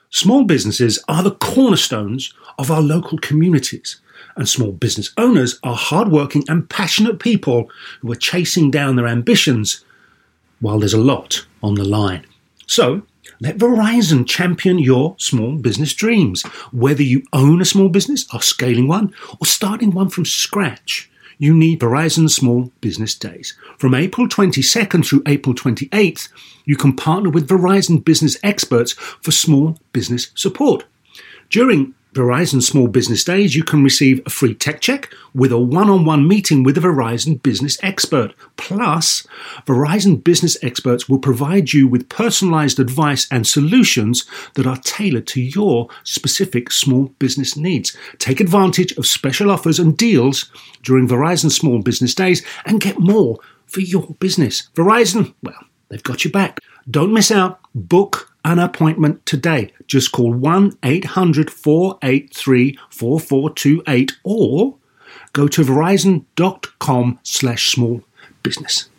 Small businesses are the cornerstones of our local communities, and small business owners are hardworking and passionate people who are chasing down their ambitions while there's a lot on the line. So, let Verizon champion your small business dreams. Whether you own a small business, are scaling one, or starting one from scratch, you need Verizon Small Business Days. From April 22nd through April 28th, you can partner with Verizon business experts for small business support. During Verizon Small Business Days, you can receive a free tech check with a one-on-one meeting with a Verizon business expert. Plus, Verizon business experts will provide you with personalized advice and solutions that are tailored to your specific small business needs. Take advantage of special offers and deals during Verizon Small Business Days and get more for your business. Verizon, well, they've got your back. Don't miss out. Book an appointment today. Just call 1-800-483-4428 or go to verizon.com/small business.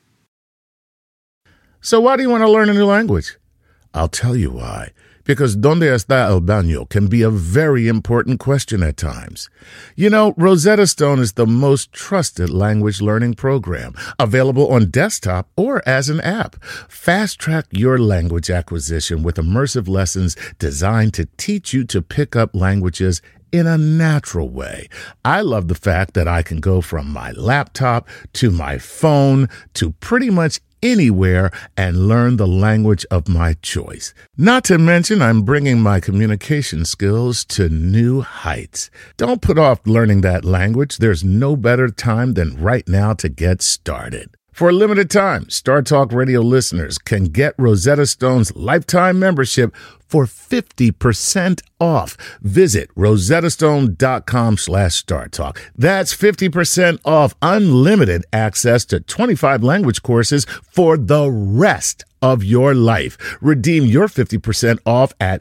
So why do you want to learn a new language? I'll tell you why. Because ¿Dónde está el baño? Can be a very important question at times. You know, Rosetta Stone is the most trusted language learning program, available on desktop or as an app. Fast-track your language acquisition with immersive lessons designed to teach you to pick up languages in a natural way. I love the fact that I can go from my laptop to my phone to pretty much anywhere and learn the language of my choice. Not to mention, I'm bringing my communication skills to new heights. Don't put off learning that language. There's no better time than right now to get started. For a limited time, Star Talk Radio listeners can get Rosetta Stone's lifetime membership for 50% off. Visit rosettastone.com/StarTalk. That's 50% off unlimited access to 25 language courses for the rest of your life. Redeem your 50% off at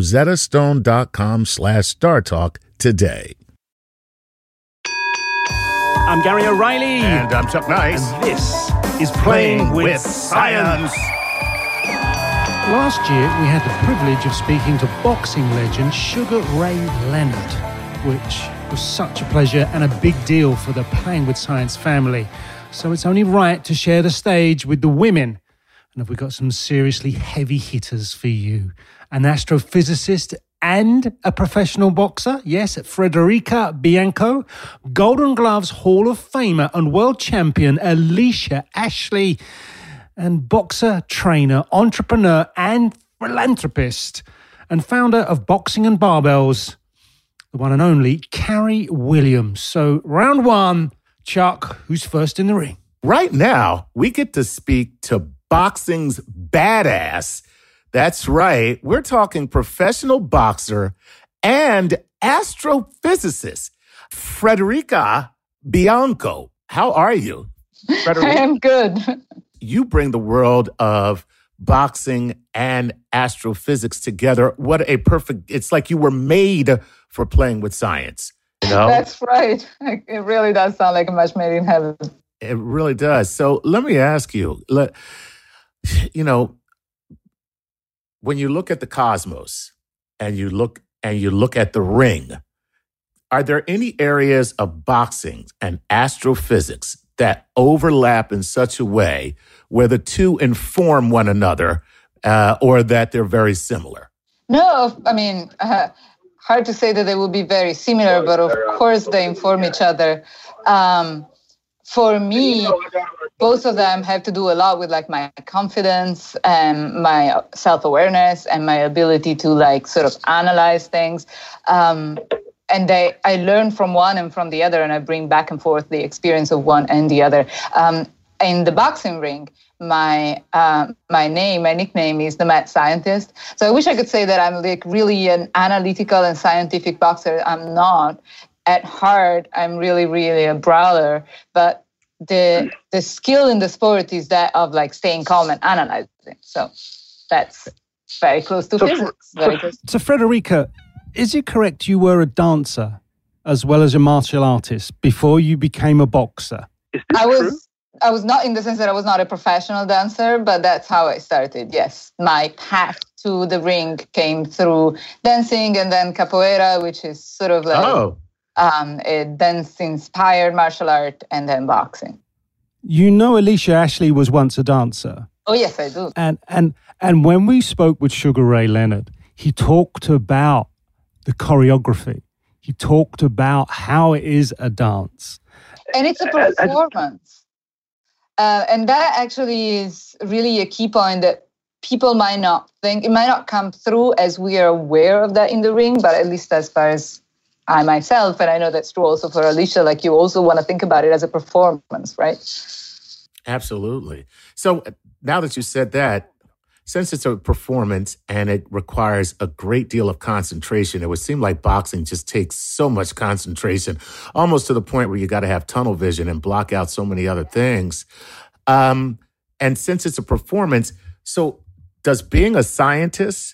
rosettastone.com/StarTalk today. I'm Gary O'Reilly. And I'm Chuck Nice. And this is Playing with Science. Last year, we had the privilege of speaking to boxing legend Sugar Ray Leonard, which was such a pleasure and a big deal for the Playing with Science family. So it's only right to share the stage with the women. And we've got some seriously heavy hitters for you. An astrophysicist and a professional boxer, yes, Frederica Bianco, Golden Gloves Hall of Famer and world champion Alicia Ashley, and boxer, trainer, entrepreneur, and philanthropist, and founder of Boxing and Barbells, the one and only Carrie Williams. So, round one, Chuck, who's first in the ring? Right now, we get to speak to boxing's badass. That's right. We're talking professional boxer and astrophysicist, Frederica Bianco. How are you, Frederica? I am good. You bring the world of boxing and astrophysics together. What a perfect, it's like you were made for Playing with Science. You know? That's right. It really does sound like a match made in heaven. It really does. So let me ask you, you know, when you look at the cosmos and you look at the ring, are there any areas of boxing and astrophysics that overlap in such a way where the two inform one another or that they're very similar? No, I mean, hard to say that they will be very similar, but of course they inform each other. For me, both of them have to do a lot with like my confidence and my self-awareness and my ability to like sort of analyze things. And I learn from one and from the other, and I bring back and forth the experience of one and the other. In the boxing ring, my nickname is the Mad Scientist. So I wish I could say that I'm like really an analytical and scientific boxer. I'm not. At heart, I'm really, really a brawler. But the skill in the sport is that of like staying calm and analyzing. So that's very close to physics. So Frederica, is it correct you were a dancer as well as a martial artist before you became a boxer? Is this true? I was not, in the sense that I was not a professional dancer, but that's how I started. Yes, my path to the ring came through dancing, and then capoeira, which is sort of like a dance-inspired martial art, and then boxing. You know, Alicia Ashley was once a dancer. Oh, yes, I do. And when we spoke with Sugar Ray Leonard, he talked about the choreography. He talked about how it is a dance. And it's a performance. And that actually is really a key point that people might not think. It might not come through as we are aware of that in the ring, but at least as far as I myself, and I know that's true also for Alicia, like you also want to think about it as a performance, right? Absolutely. So now that you said that, since it's a performance and it requires a great deal of concentration, it would seem like boxing just takes so much concentration, almost to the point where you got to have tunnel vision and block out so many other things. And since it's a performance, so does being a scientist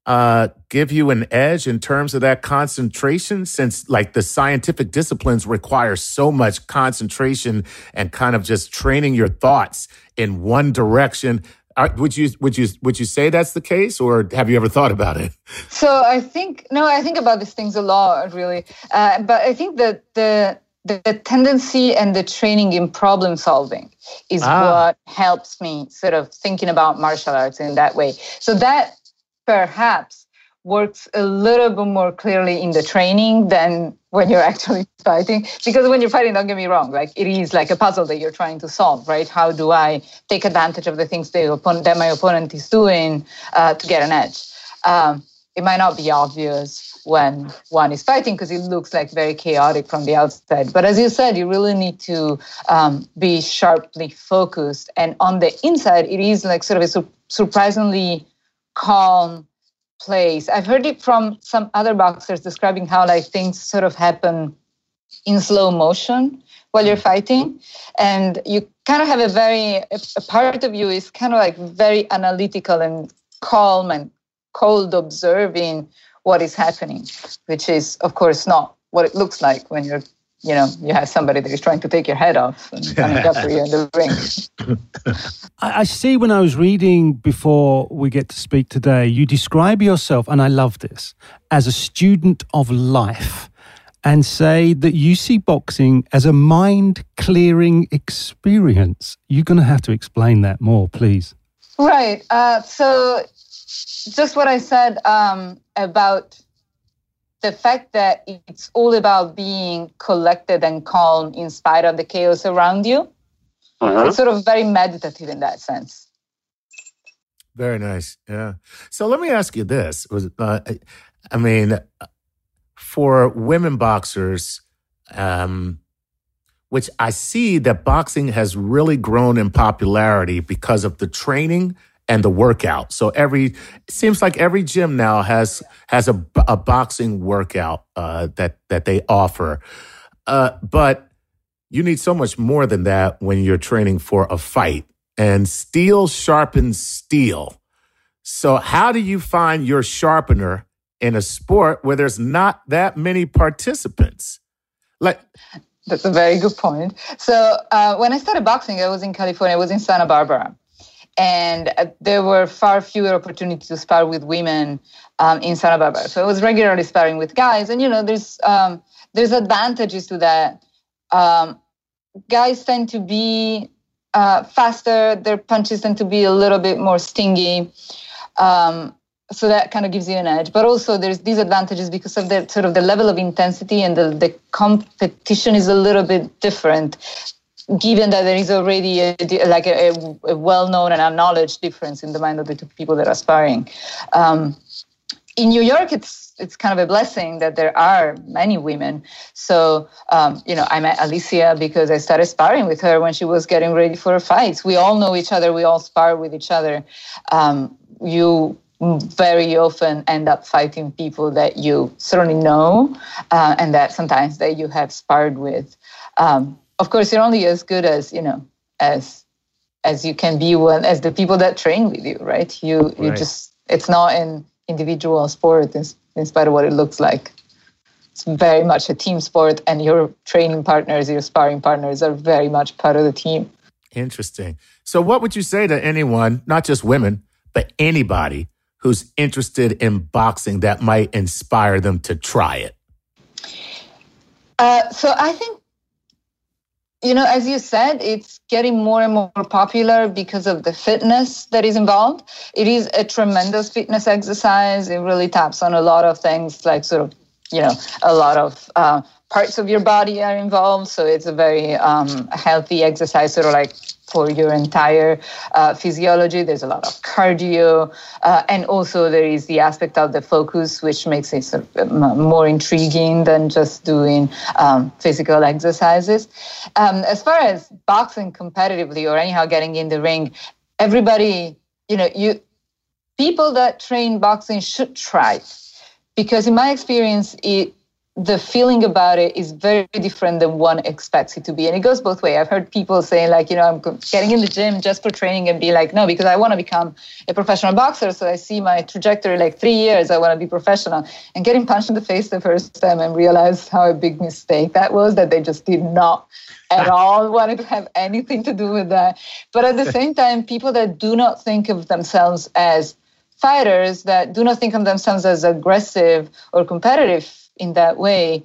give you an edge in terms of that concentration, since like the scientific disciplines require so much concentration and kind of just training your thoughts in one direction? Would you say that's the case, or have you ever thought about it? So I think about these things a lot, really. But I think that the tendency and the training in problem solving is what helps me sort of thinking about martial arts in that way. So that perhaps works a little bit more clearly in the training than when you're actually fighting. Because when you're fighting, don't get me wrong, like it is like a puzzle that you're trying to solve, right? How do I take advantage of the things that my opponent is doing to get an edge? It might not be obvious when one is fighting because it looks like very chaotic from the outside. But as you said, you really need to be sharply focused. And on the inside, it is like sort of a surprisingly calm place. I've heard it from some other boxers describing how like things sort of happen in slow motion while you're fighting, and you kind of have a part of you is kind of like very analytical and calm and cold, observing what is happening, which is of course not what it looks like when you have somebody that is trying to take your head off and coming after you in the ring. I see when I was reading before we get to speak today, you describe yourself, and I love this, as a student of life, and say that you see boxing as a mind-clearing experience. You're going to have to explain that more, please. Right. So just what I said about the fact that it's all about being collected and calm in spite of the chaos around you. It's sort of very meditative in that sense. Very nice. Yeah. So let me ask you this. For women boxers, which I see that boxing has really grown in popularity because of the training and the workout. So it seems like every gym now has a boxing workout that they offer. But you need so much more than that when you're training for a fight. And steel sharpens steel. So how do you find your sharpener in a sport where there's not that many participants? That's a very good point. So when I started boxing, I was in California. I was in Santa Barbara. And there were far fewer opportunities to spar with women in Santa Barbara. So I was regularly sparring with guys. And, there's advantages to that. Guys tend to be faster. Their punches tend to be a little bit more stingy. So that kind of gives you an edge. But also there's disadvantages because of the sort of the level of intensity, and the competition is a little bit different, given that there is already a well-known and acknowledged difference in the mind of the two people that are sparring. In New York, it's kind of a blessing that there are many women. So, I met Alicia because I started sparring with her when she was getting ready for her fights. We all know each other. We all spar with each other. You very often end up fighting people that you certainly know and that sometimes that you have sparred with. Of course, you're only as good as as you can be as the people that train with you, right? You just, it's not an individual sport in spite of what it looks like. It's very much a team sport, and your training partners, your sparring partners are very much part of the team. Interesting. So what would you say to anyone, not just women, but anybody who's interested in boxing that might inspire them to try it? So I think, as you said, it's getting more and more popular because of the fitness that is involved. It is a tremendous fitness exercise. It really taps on a lot of things, like sort of, a lot of parts of your body are involved. So it's a very healthy exercise, sort of like for your entire physiology. There's a lot of cardio. And also there is the aspect of the focus, which makes it sort of more intriguing than just doing physical exercises. As far as boxing competitively or anyhow getting in the ring, everybody, people that train boxing should try it. Because in my experience, the feeling about it is very different than one expects it to be. And it goes both ways. I've heard people saying, like, I'm getting in the gym just for training, and be like, no, because I want to become a professional boxer. So I see my trajectory, like 3 years, I want to be professional. And getting punched in the face the first time and realize how a big mistake that was, that they just did not at all want to have anything to do with that. But at the same time, people that do not think of themselves as fighters, that do not think of themselves as aggressive or competitive in that way,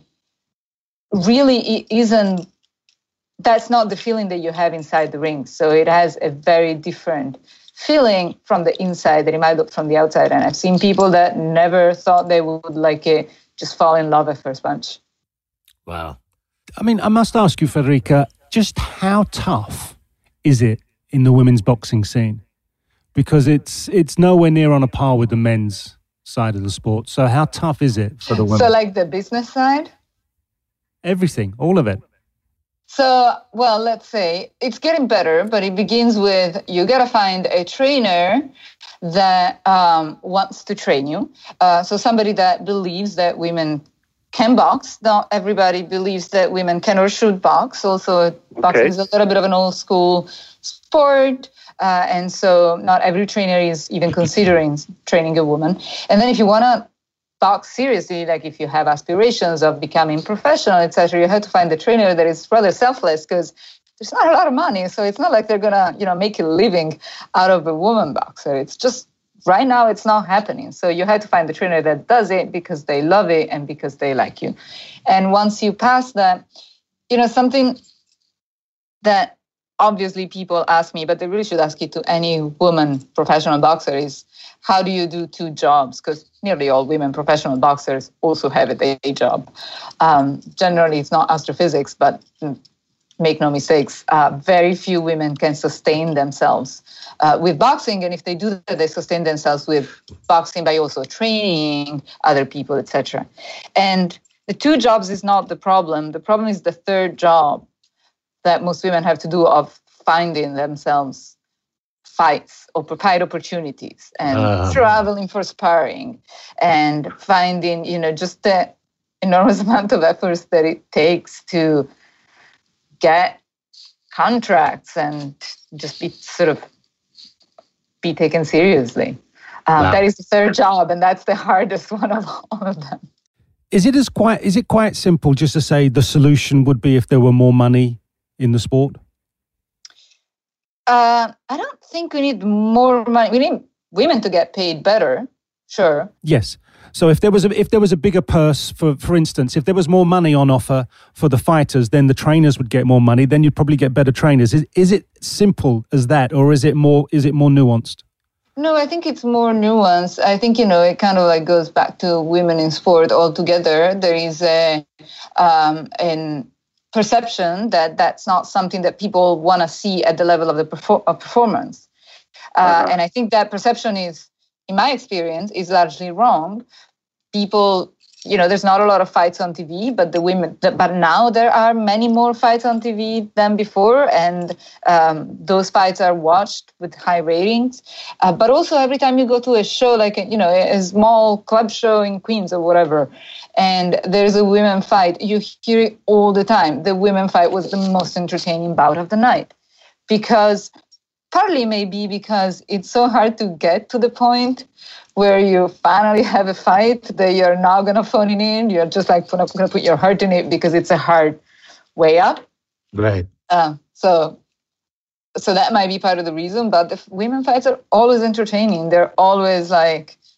really isn't, that's not the feeling that you have inside the ring. So it has a very different feeling from the inside than it might look from the outside. And I've seen people that never thought they would like it just fall in love at first punch. Wow. I mean, I must ask you, Federica, just how tough is it in the women's boxing scene? Because it's nowhere near on a par with the men's side of the sport. So how tough is it for the women? So like the business side? Everything, all of it. So, well, let's say it's getting better, but it begins with you got to find a trainer that wants to train you. So somebody that believes that women can box. Not everybody believes that women can or should box. Also, boxing is a little bit of an old school sport. And so not every trainer is even considering training a woman. And then if you want to box seriously, like if you have aspirations of becoming professional, etc., you have to find a trainer that is rather selfless, because there's not a lot of money. So it's not like they're going to, make a living out of a woman boxer. It's just right now it's not happening. So you have to find the trainer that does it because they love it and because they like you. And once you pass that, something that obviously people ask me, but they really should ask it to any woman professional boxer, is how do you do two jobs? Because nearly all women professional boxers also have a day job. Generally, it's not astrophysics, but make no mistakes, very few women can sustain themselves with boxing. And if they do that, they sustain themselves with boxing by also training other people, etc. And the two jobs is not the problem. The problem is the third job that most women have to do, of finding themselves fights or fight opportunities and traveling for sparring and finding, just the enormous amount of efforts that it takes to get contracts and just be taken seriously. Wow. That is the third job, and that's the hardest one of all of them. Is it quite simple just to say the solution would be if there were more money in the sport? I don't think we need more money. We need women to get paid better, sure. Yes. So if there was a bigger purse, for instance, if there was more money on offer for the fighters, then the trainers would get more money. Then you'd probably get better trainers. Is it simple as that, or is it more nuanced? No, I think it's more nuanced. I think, it kind of like goes back to women in sport altogether. There is an perception that that's not something that people want to see at the level of the performance. And I think that perception is, in my experience, is largely wrong. People, there's not a lot of fights on TV, but now there are many more fights on TV than before, and those fights are watched with high ratings. But also every time you go to a show, like, a small club show in Queens or whatever, and there's a women fight, you hear it all the time. The women fight was the most entertaining bout of the night, because partly maybe because it's so hard to get to the point where you finally have a fight that you're not going to phone it in. You're just like going to put your heart in it because it's a hard way up. Right. So that might be part of the reason. But the women fights are always entertaining. They're always like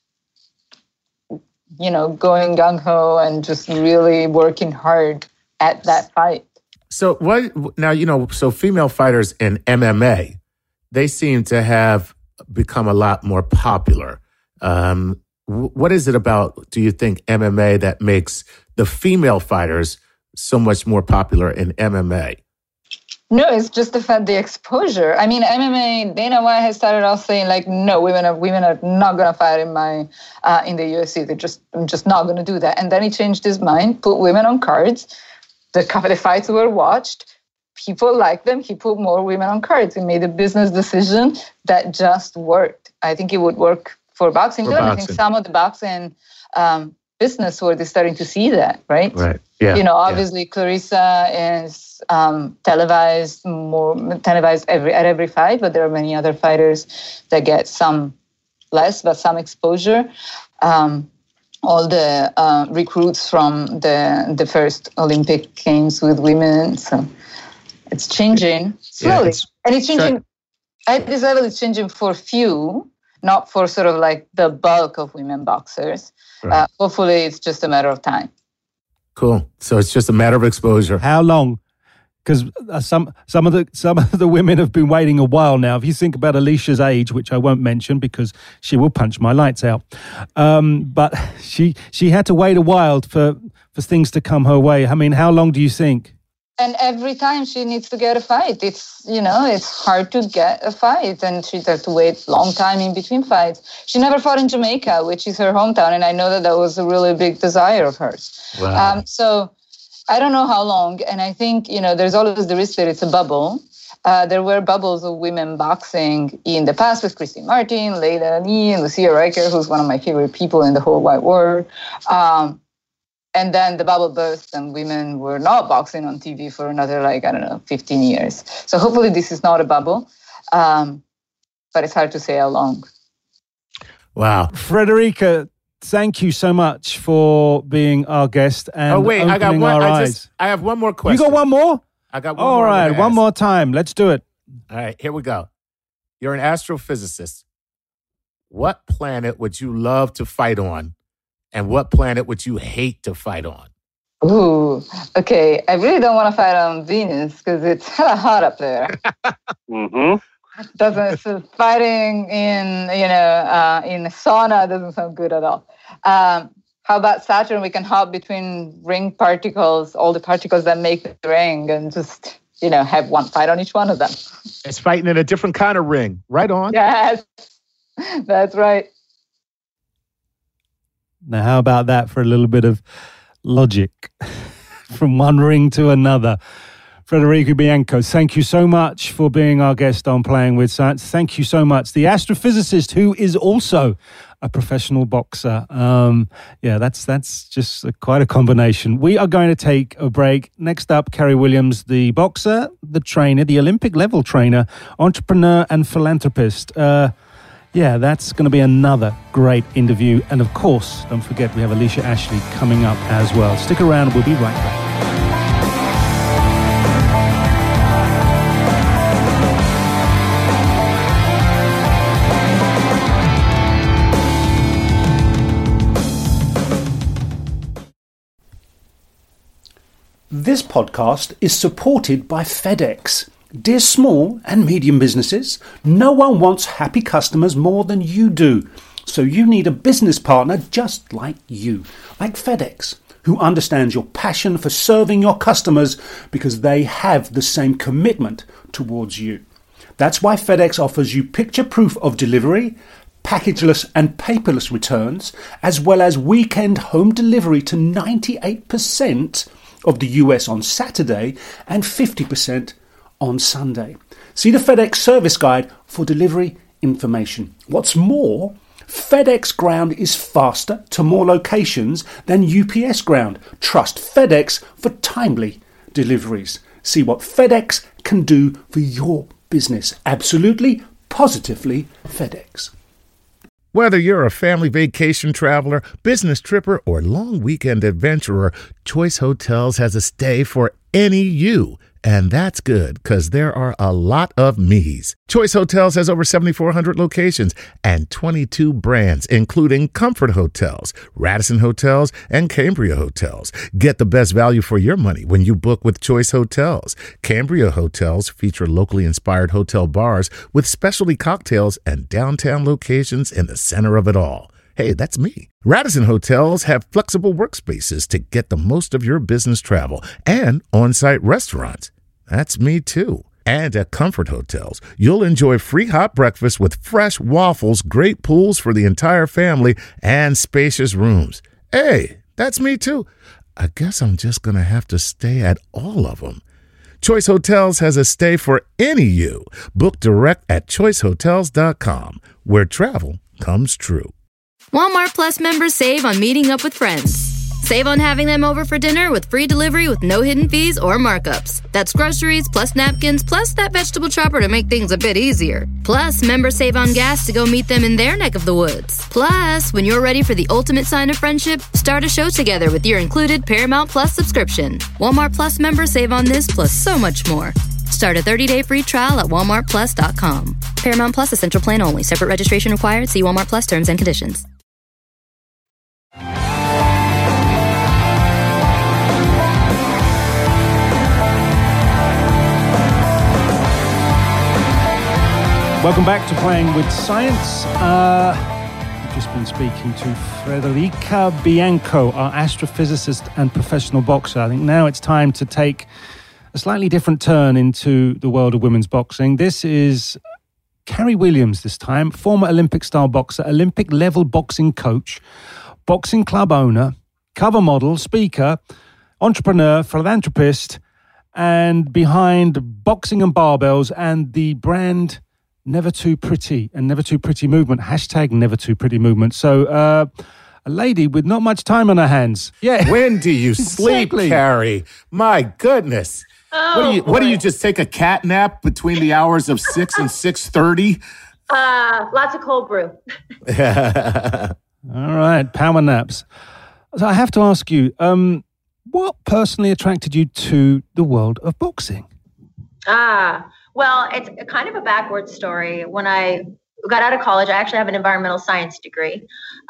going gung-ho and just really working hard at that fight. So so female fighters in MMA, they seem to have become a lot more popular. What is it about, do you think, MMA that makes the female fighters so much more popular in MMA? No, it's just the exposure. I mean, MMA, Dana White has started off saying like, no, women are not going to fight in the UFC. I'm just not going to do that. And then he changed his mind, put women on cards. The fights were watched. People liked them. He put more women on cards. He made a business decision that just worked. I think it would work for boxing too. I think some of the boxing business were starting to see that, right? Right. Yeah. Obviously Clarissa is televised at every fight, but there are many other fighters that get some less, but some exposure. All the recruits from the first Olympic Games with women, so it's changing slowly, and it's changing at this level. It's changing for few, not for sort of like the bulk of women boxers. Right. Hopefully, it's just a matter of time. Cool. So it's just a matter of exposure. How long? Because some of the women have been waiting a while now. If you think about Alicia's age, which I won't mention because she will punch my lights out, but she had to wait a while for things to come her way. I mean, how long do you think? And every time she needs to get a fight, it's hard to get a fight, and she has to wait a long time in between fights. She never fought in Jamaica, which is her hometown, and I know that was a really big desire of hers. Wow. So I don't know how long, and I think, there's always the risk that it's a bubble. There were bubbles of women boxing in the past with Christine Martin, Leila Ali, and Lucia Riker, who's one of my favorite people in the whole wide world. And then the bubble burst and women were not boxing on TV for another, 15 years. So hopefully this is not a bubble, but it's hard to say how long. Wow. Frederica, thank you so much for being our guest and opening our eyes. I have one more question. You got one more? I got one more. All right, one more time. Let's do it. All right, here we go. You're an astrophysicist. What planet would you love to fight on? And what planet would you hate to fight on? Ooh, okay. I really don't want to fight on Venus because it's hella hot up there. So fighting in a sauna doesn't sound good at all. How about Saturn? We can hop between ring particles, all the particles that make the ring, and just have one fight on each one of them. It's fighting in a different kind of ring. Right on. Yes, that's right. Now, how about that for a little bit of logic from one ring to another? Federico Bianco, thank you so much for being our guest on Playing with Science. Thank you so much. The astrophysicist who is also a professional boxer. That's just quite a combination. We are going to take a break. Next up, Kerry Williams, the boxer, the trainer, the Olympic level trainer, entrepreneur and philanthropist. That's going to be another great interview. And of course, don't forget, we have Alicia Ashley coming up as well. Stick around. We'll be right back. This podcast is supported by FedEx. Dear small and medium businesses, no one wants happy customers more than you do. So you need a business partner just like you, like FedEx, who understands your passion for serving your customers because they have the same commitment towards you. That's why FedEx offers you picture proof of delivery, packageless and paperless returns, as well as weekend home delivery to 98% of the US on Saturday and 50% on Sunday. See the FedEx service guide for delivery information. What's more, FedEx Ground is faster to more locations than UPS Ground. Trust FedEx for timely deliveries. See what FedEx can do for your business. Absolutely, positively FedEx. Whether you're a family vacation traveler, business tripper, or long weekend adventurer, Choice Hotels has a stay for any you. And that's good, because there are a lot of me's. Choice Hotels has over 7,400 locations and 22 brands, including Comfort Hotels, Radisson Hotels, and Cambria Hotels. Get the best value for your money when you book with Choice Hotels. Cambria Hotels feature locally inspired hotel bars with specialty cocktails and downtown locations in the center of it all. Hey, that's me. Radisson Hotels have flexible workspaces to get the most of your business travel and on-site restaurants. That's me too. And at Comfort Hotels, you'll enjoy free hot breakfast with fresh waffles, great pools for the entire family, and spacious rooms. Hey, that's me too. I guess I'm just going to have to stay at all of them. Choice Hotels has a stay for any you. Book direct at choicehotels.com, where travel comes true. Walmart Plus members save on meeting up with friends. Save on having them over for dinner with free delivery with no hidden fees or markups. That's groceries, plus napkins, plus that vegetable chopper to make things a bit easier. Plus, members save on gas to go meet them in their neck of the woods. Plus, when you're ready for the ultimate sign of friendship, start a show together with your included Paramount Plus subscription. Walmart Plus members save on this plus so much more. Start a 30-day free trial at walmartplus.com. Paramount Plus Essential Plan only. Separate registration required. See Walmart Plus terms and conditions. Welcome back to Playing with Science. I've just been speaking to Federica Bianco, our astrophysicist and professional boxer. I think now it's time to take a slightly different turn into the world of women's boxing. This is Carrie Williams this time, former Olympic-style boxer, Olympic-level boxing coach, boxing club owner, cover model, speaker, entrepreneur, philanthropist, and behind Boxing and Barbells and the brand Never Too Pretty and Never Too Pretty movement, hashtag Never Too Pretty movement. So a lady with not much time on her hands. Yeah. When do you sleep, Exactly. Carrie? My goodness. What do you just take a cat nap between the hours of 6 and 6:30? Lots of cold brew. All right, power naps. So I have to ask you, what personally attracted you to the world of boxing? Well, it's kind of a backwards story. When I got out of college, I actually have an environmental science degree.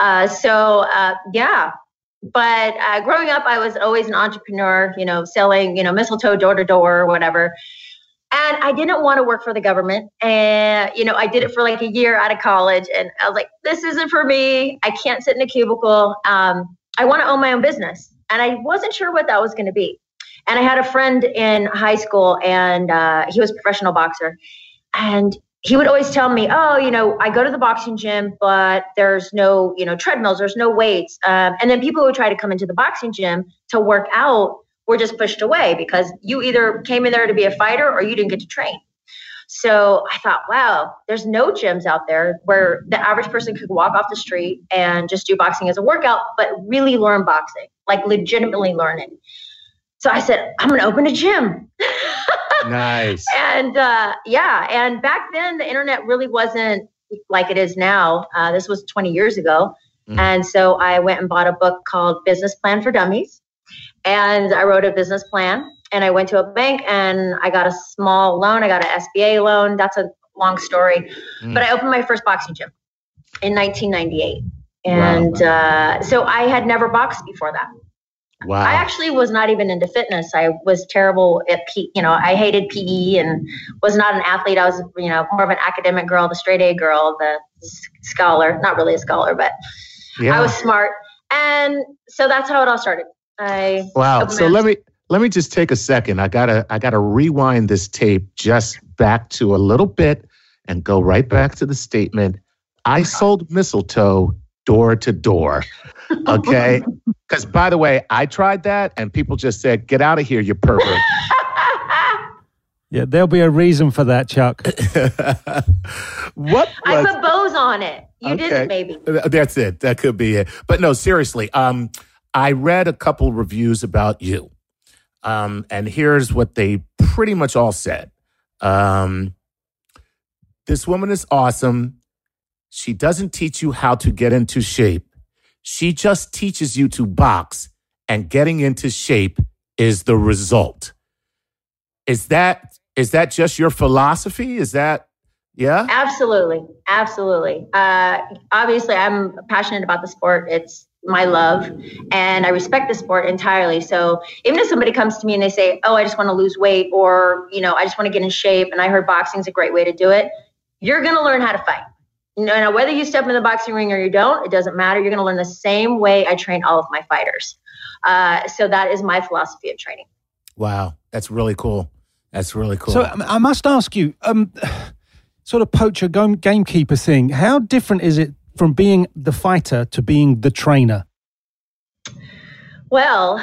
But growing up, I was always an entrepreneur, selling, mistletoe door to door or whatever. And I didn't want to work for the government. And, I did it for like a year out of college. And I was like, this isn't for me. I can't sit in a cubicle. I want to own my own business. And I wasn't sure what that was going to be. And I had a friend in high school, and he was a professional boxer. And he would always tell me, I go to the boxing gym, but there's no, treadmills, there's no weights. And then people who try to come into the boxing gym to work out were just pushed away because you either came in there to be a fighter or you didn't get to train. So I thought, wow, there's no gyms out there where the average person could walk off the street and just do boxing as a workout, but really learn boxing, like legitimately learn it. So I said, I'm going to open a gym. Nice. And and back then the internet really wasn't like it is now. This was 20 years ago. And so I went and bought a book called Business Plan for Dummies. And I wrote a business plan, and I went to a bank and I got a small loan. I got an SBA loan. That's a long story. But I opened my first boxing gym in 1998. And so I had never boxed before that. Wow. I actually was not even into fitness. I was terrible at I hated PE and was not an athlete. I was, more of an academic girl, the straight A girl, the scholar, not really a scholar, but I was smart. And so that's how it all started. Wow. So let me just take a second. I gotta rewind this tape just back to a little bit and go right back to the statement. I sold mistletoe door to door. Okay. Because, by the way, I tried that and people just said, get out of here, you pervert. Yeah, there'll be a reason for that, Chuck. What? I put bows on it. You didn't, maybe. That's it. That could be it. But no, seriously. I read a couple reviews about you. And here's what they pretty much all said. This woman is awesome. She doesn't teach you how to get into shape. She just teaches you to box, and getting into shape is the result. Is that just your philosophy? Is that, yeah? Absolutely. Obviously, I'm passionate about the sport. It's my love, and I respect the sport entirely. So even if somebody comes to me and they say, oh, I just want to lose weight, or, I just want to get in shape, and I heard boxing is a great way to do it, you're going to learn how to fight. Now, whether you step in the boxing ring or you don't, it doesn't matter. You're going to learn the same way I train all of my fighters. So that is my philosophy of training. Wow. That's really cool. So I must ask you, sort of poacher gamekeeper thing, how different is it from being the fighter to being the trainer? Well,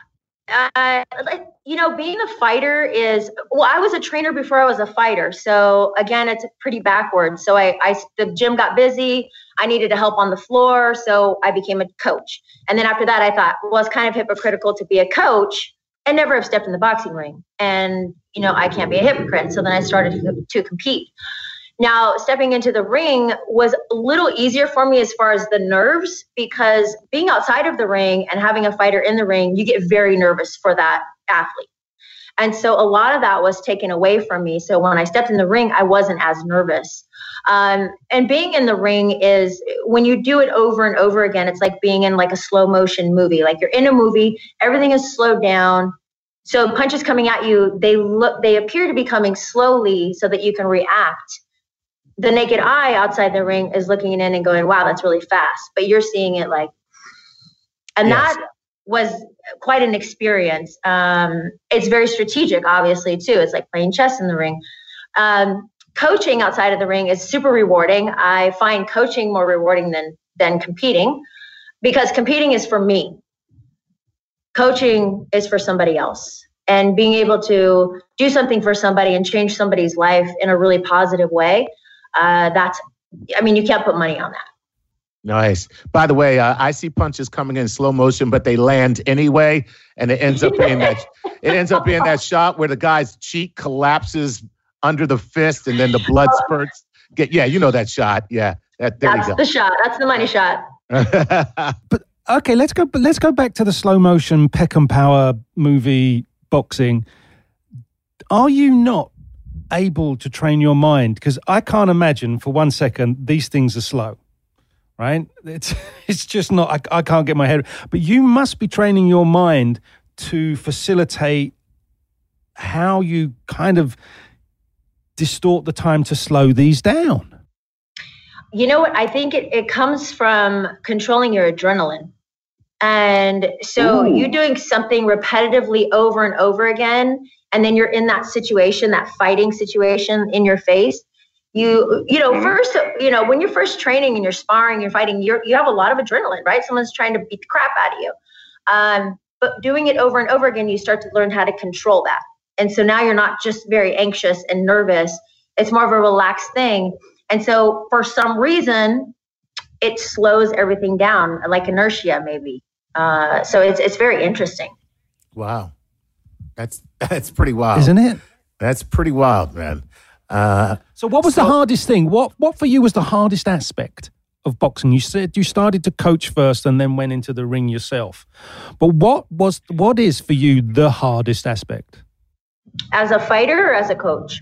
being a fighter is, I was a trainer before I was a fighter. So again, it's pretty backwards. So the gym got busy. I needed to help on the floor. So I became a coach. And then after that, I thought, well, it's kind of hypocritical to be a coach and never have stepped in the boxing ring. And, I can't be a hypocrite. So then I started to compete. Now, stepping into the ring was a little easier for me as far as the nerves, because being outside of the ring and having a fighter in the ring, you get very nervous for that athlete. And so a lot of that was taken away from me. So when I stepped in the ring, I wasn't as nervous. And being in the ring is, when you do it over and over again, it's like being in like a slow motion movie. Like you're in a movie, everything is slowed down. So punches coming at you, they appear to be coming slowly so that you can react. The naked eye outside the ring is looking in and going, wow, that's really fast. But you're seeing it like, and yes. That was quite an experience. It's very strategic, obviously, too. It's like playing chess in the ring. Coaching outside of the ring is super rewarding. I find coaching more rewarding than competing, because competing is for me. Coaching is for somebody else. And being able to do something for somebody and change somebody's life in a really positive way, you can't put money on that. Nice. By the way, I see punches coming in slow motion, but they land anyway, and it ends up being that shot where the guy's cheek collapses under the fist, and then the blood spurts. That shot. Yeah, that's the shot. That's the money shot. But okay, let's go back to the slow motion Peckham Power movie boxing. Are you not able to train your mind? Because I can't imagine for 1 second these things are slow, right? It's just not. I can't get my head. But you must be training your mind to facilitate how you kind of distort the time to slow these down. You know what? I think it comes from controlling your adrenaline. And so you doing something repetitively over and over again, and then you're in that situation, that fighting situation in your face. First, when you're first training and you're sparring, you're fighting, you have a lot of adrenaline, right? Someone's trying to beat the crap out of you. But doing it over and over again, you start to learn how to control that. And so now you're not just very anxious and nervous. It's more of a relaxed thing. And so for some reason, it slows everything down, like inertia maybe. So it's very interesting. Wow. That's pretty wild. Isn't it? That's pretty wild, man. So what was the hardest thing? What for you was the hardest aspect of boxing? You said you started to coach first and then went into the ring yourself. But what is for you the hardest aspect? As a fighter or as a coach?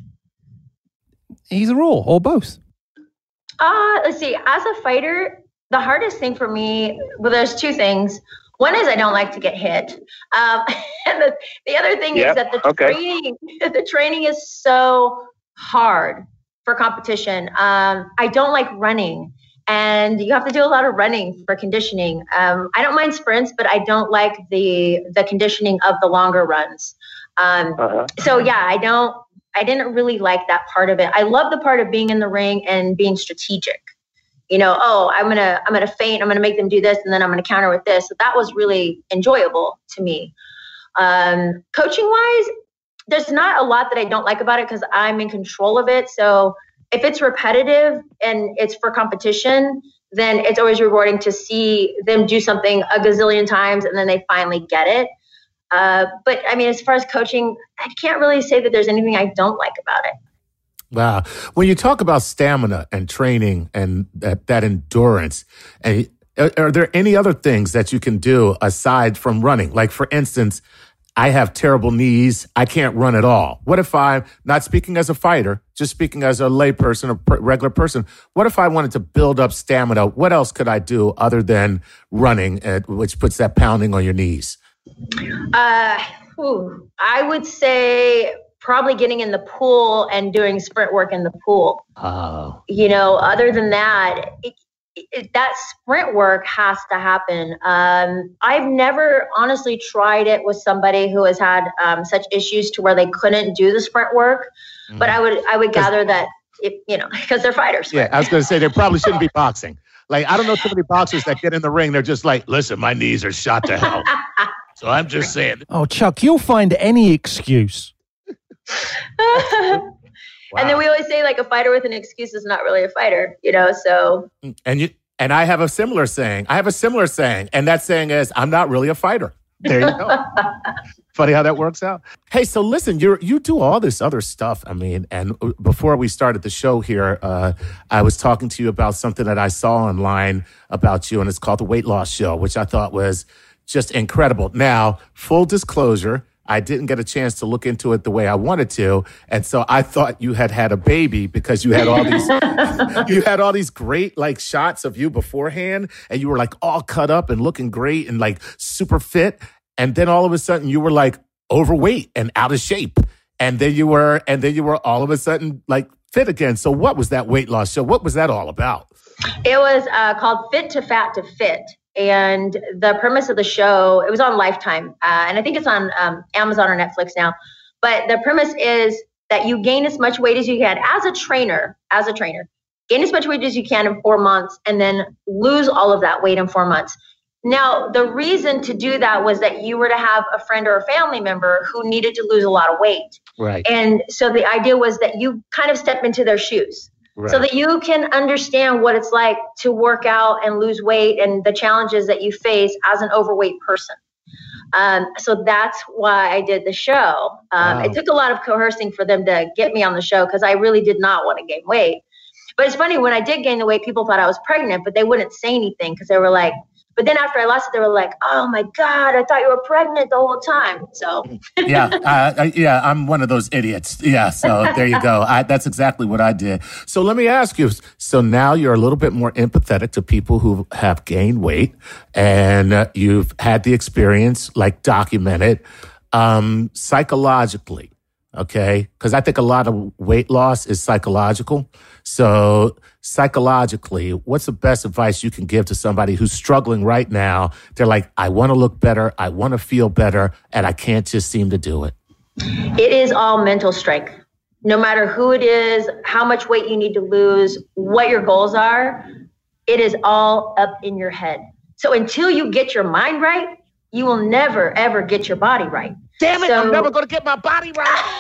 Either or both. Let's see. As a fighter, the hardest thing for me, there's two things. One is I don't like to get hit. And the other thing is that the training is so hard for competition. I don't like running, and you have to do a lot of running for conditioning. I don't mind sprints, but I don't like the conditioning of the longer runs. So yeah, I didn't really like that part of it. I love the part of being in the ring and being strategic. I'm gonna feint, I'm gonna make them do this, and then I'm gonna counter with this. So that was really enjoyable to me. Coaching wise, there's not a lot that I don't like about it because I'm in control of it. So if it's repetitive and it's for competition, then it's always rewarding to see them do something a gazillion times and then they finally get it. But I mean, as far as coaching, I can't really say that there's anything I don't like about it. Wow. When you talk about stamina and training and that endurance, and are there any other things that you can do aside from running? Like, for instance, I have terrible knees. I can't run at all. What if I'm not speaking as a fighter, just speaking as a lay person, a regular person? What if I wanted to build up stamina? What else could I do other than running, which puts that pounding on your knees? I would say probably getting in the pool and doing sprint work in the pool. Oh. Other than that, that sprint work has to happen. I've never honestly tried it with somebody who has had such issues to where they couldn't do the sprint work. Mm-hmm. But I would gather that, because they're fighters. Yeah, I was going to say they probably shouldn't be boxing. Like, I don't know too many boxers that get in the ring. They're just like, listen, my knees are shot to hell. So I'm just saying. Oh, Chuck, you'll find any excuse. Wow. And then we always say, like, a fighter with an excuse is not really a fighter, so. And I have a similar saying. And that saying is, I'm not really a fighter. There you go. Funny how that works out. Hey, so listen, you do all this other stuff. I mean, and before we started the show here, I was talking to you about something that I saw online about you, and it's called The Weight Loss Show, which I thought was just incredible. Now, full disclosure, I didn't get a chance to look into it the way I wanted to. And so I thought you had a baby because you had all these great like shots of you beforehand, and you were like all cut up and looking great and like super fit. And then all of a sudden you were like overweight and out of shape. And then you were all of a sudden like fit again. So what was that weight loss show? What was that all about? It was called Fit to Fat to Fit. And the premise of the show, it was on Lifetime, and I think it's on Amazon or Netflix now. But the premise is that you gain as much weight as you can as a trainer, gain as much weight as you can in 4 months, and then lose all of that weight in 4 months. Now, the reason to do that was that you were to have a friend or a family member who needed to lose a lot of weight. Right. And so the idea was that you kind of step into their shoes. Right. So that you can understand what it's like to work out and lose weight and the challenges that you face as an overweight person. So that's why I did the show. Wow. It took a lot of coercing for them to get me on the show because I really did not want to gain weight. But it's funny, when I did gain the weight, people thought I was pregnant, but they wouldn't say anything because they were like, but then after I lost it, they were like, oh my God, I thought you were pregnant the whole time. So yeah, I'm one of those idiots. Yeah, so there you go. That's exactly what I did. So let me ask you, so now you're a little bit more empathetic to people who have gained weight and you've had the experience, like documented, psychologically, okay? Because I think a lot of weight loss is psychological. So psychologically, what's the best advice you can give to somebody who's struggling right now? They're like, I want to look better, I want to feel better, and I can't just seem to do it. It is all mental strength. No matter who it is, how much weight you need to lose, what your goals are, it is all up in your head. So until you get your mind right, you will never, ever get your body right. Damn it, I'm never going to get my body right.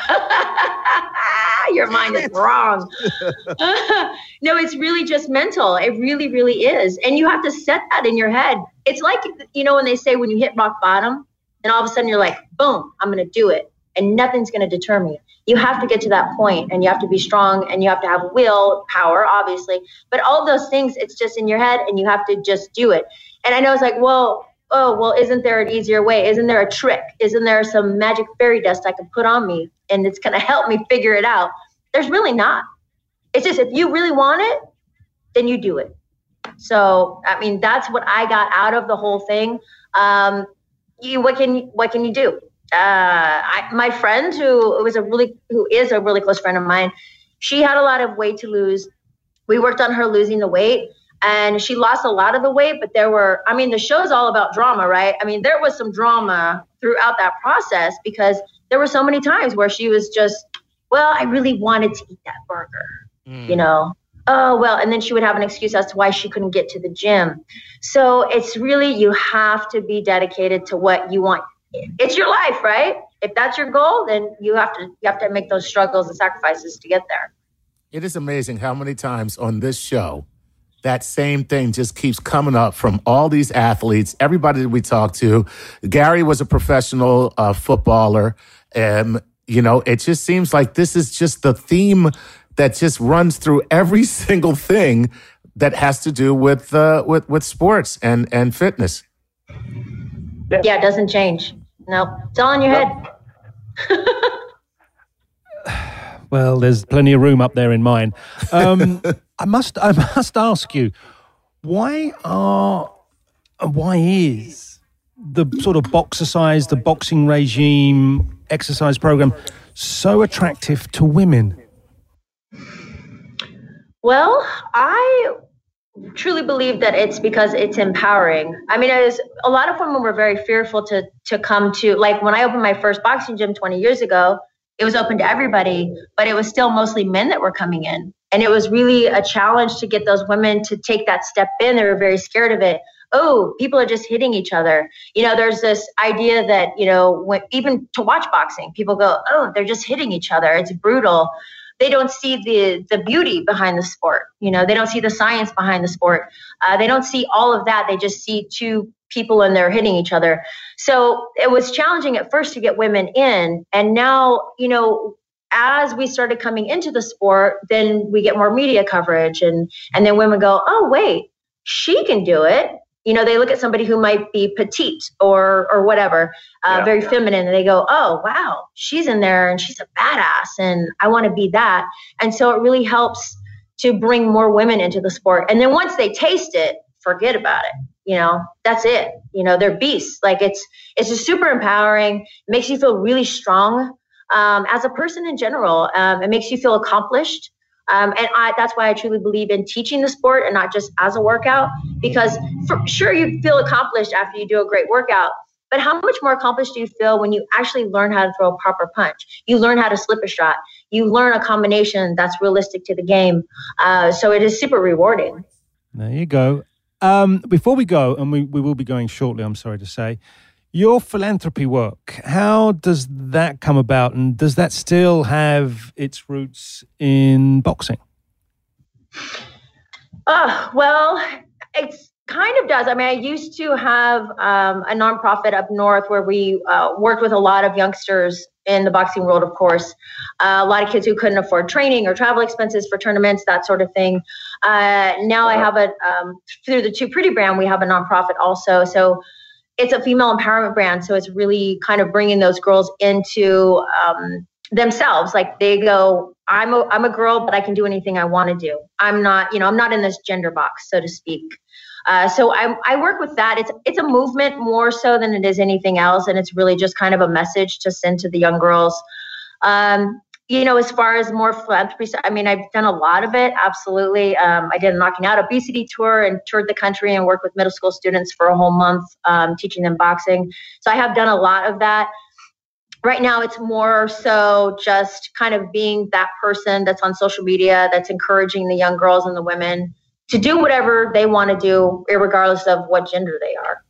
Your mind is wrong. No, it's really just mental. It really, really is. And you have to set that in your head. It's like, when they say when you hit rock bottom and all of a sudden you're like, boom, I'm going to do it. And nothing's going to deter me. You have to get to that point and you have to be strong and you have to have willpower, obviously. But all of those things, it's just in your head and you have to just do it. And I know it's like, well, isn't there an easier way? Isn't there a trick? Isn't there some magic fairy dust I can put on me and it's going to help me figure it out? There's really not. It's just, if you really want it, then you do it. So, I mean, that's what I got out of the whole thing. What can you do? My friend who is a really close friend of mine, she had a lot of weight to lose. We worked on her losing the weight. And she lost a lot of the weight, but the show's all about drama, right? I mean, there was some drama throughout that process because there were so many times where she was just, well, I really wanted to eat that burger, and then she would have an excuse as to why she couldn't get to the gym. So it's really, you have to be dedicated to what you want. It's your life, right? If that's your goal, then you have to make those struggles and sacrifices to get there. It is amazing how many times on this show that same thing just keeps coming up from all these athletes, everybody that we talk to. Gary was a professional footballer. It just seems like this is just the theme that just runs through every single thing that has to do with sports and fitness. Yeah, it doesn't change. Nope, it's all in your head. Well, there's plenty of room up there in mine. I must ask you, why is the sort of boxercise, the boxing regime, exercise program so attractive to women? Well, I truly believe that it's because it's empowering. I mean, a lot of women were very fearful to come to, like when I opened my first boxing gym 20 years ago, it was open to everybody, but it was still mostly men that were coming in. And it was really a challenge to get those women to take that step in. They were very scared of it. Oh, people are just hitting each other. You know, there's this idea that, you know, when, even to watch boxing, people go, oh, they're just hitting each other. It's brutal. They don't see the beauty behind the sport. You know, they don't see the science behind the sport. They don't see all of that. They just see two people and they're hitting each other. So it was challenging at first to get women in. And now, you know, as we started coming into the sport, then we get more media coverage and then women go, oh, wait, she can do it. You know, they look at somebody who might be petite or whatever, very feminine, and they go, oh, wow, she's in there and she's a badass and I want to be that. And so it really helps to bring more women into the sport. And then once they taste it, forget about it. You know, that's it. You know, they're beasts. Like it's just super empowering. It makes you feel really strong as a person in general. It makes you feel accomplished. And that's why I truly believe in teaching the sport and not just as a workout, because for sure you feel accomplished after you do a great workout, but how much more accomplished do you feel when you actually learn how to throw a proper punch? You learn how to slip a shot. You learn a combination that's realistic to the game. So it is super rewarding. There you go. Before we go, and we will be going shortly, I'm sorry to say, your philanthropy work, how does that come about? And does that still have its roots in boxing? Well, it kind of does. I mean, I used to have a nonprofit up north where we worked with a lot of youngsters in the boxing world, of course. A lot of kids who couldn't afford training or travel expenses for tournaments, that sort of thing. Now I have through the Too Pretty brand, we have a nonprofit also. So it's a female empowerment brand. So it's really kind of bringing those girls into themselves. Like they go, I'm a girl, but I can do anything I want to do. I'm not in this gender box, so to speak. So I work with that. It's a movement more so than it is anything else. And it's really just kind of a message to send to the young girls. You know, as far as more philanthropy, I mean, I've done a lot of it. Absolutely. I did a Knocking Out Obesity tour and toured the country and worked with middle school students for a whole month, teaching them boxing. So I have done a lot of that. Right now, it's more so just kind of being that person that's on social media, that's encouraging the young girls and the women to do whatever they want to do, regardless of what gender they are.